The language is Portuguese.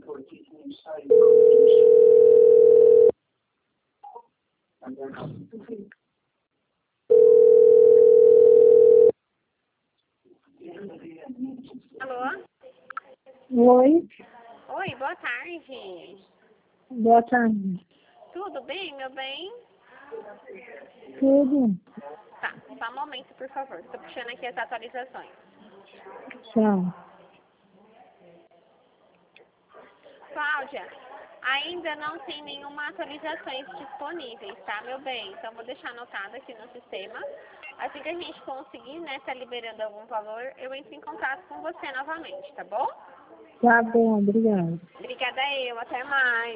Alô? Oi, Oi, boa tarde. boa tarde. Tudo bem, meu bem? Tudo? Tá, só um momento, por favor. Estou puxando aqui as atualizações. Tchau. Cláudia, ainda não tem nenhuma atualizações disponíveis, tá, meu bem? Então, vou deixar anotado aqui no sistema. Assim que a gente conseguir, né, tá liberando algum valor, eu entro em contato com você novamente, tá bom? Tá bom, obrigada. Obrigada eu, até mais.